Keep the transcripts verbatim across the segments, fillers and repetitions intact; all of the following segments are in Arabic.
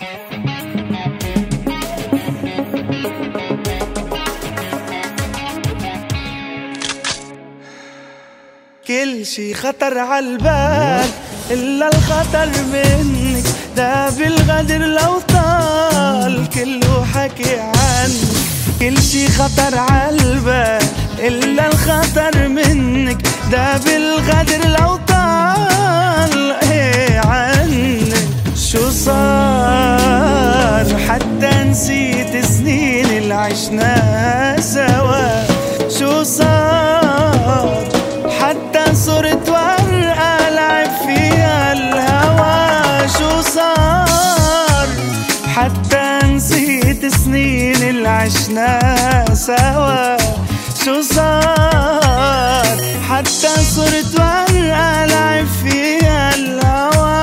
كل شي خطر عالبال إلا الخطر منك، ده بالغدر لو طال كله حكي عنك. كل شي خطر عالبال إلا الخطر منك، ده بالغدر لو طال ايه عنك. شو صار حتى نسيت سنين اللي عشناها سوا؟ شو صار حتى صرت ورقة لعب فيها الهوى؟ شو صار حتى نسيت سنين اللي عشناها سوا؟ شو صار حتى صرت ورقة لعب فيها الهوى؟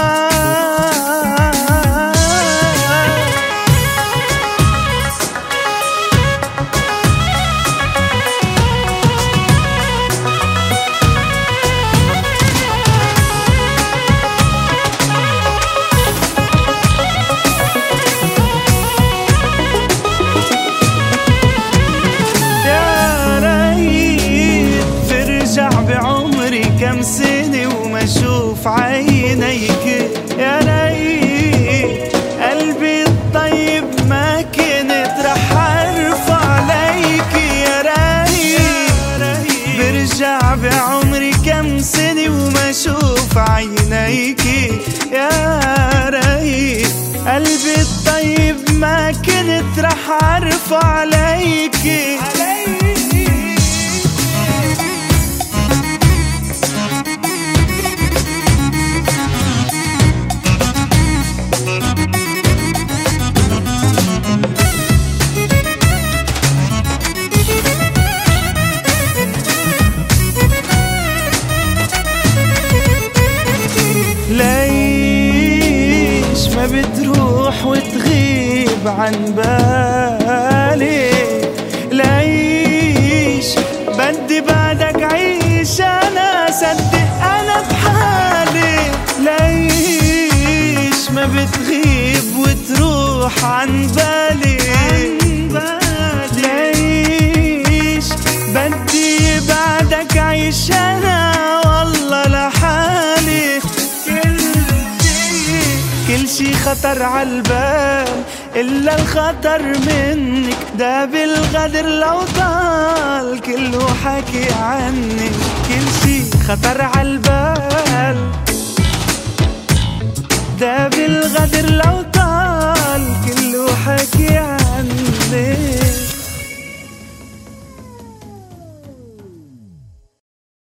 كم سنة وما اشوف عينيك يا ريت قلبي الطيب ما كنت رح ارفع عليك يا ريت. برجع بعمري كم سنة وما اشوف عينيك يا ريت قلبي الطيب ما كنت رح ارفع عليك. ليش ما بتروح وتغيب عن بالي؟ ليش بدي بعدك عيش انا صدق انا بحالي؟ ليش ما بتغيب وتروح عن بالي؟ ليش بدي بعدك عيش انا والله لحالي؟ كل شي خطر عالبال إلا الخطر منك، ده بالغدر لو طال كله حكي عنك. كل شي خطر عالبال ده بالغدر لو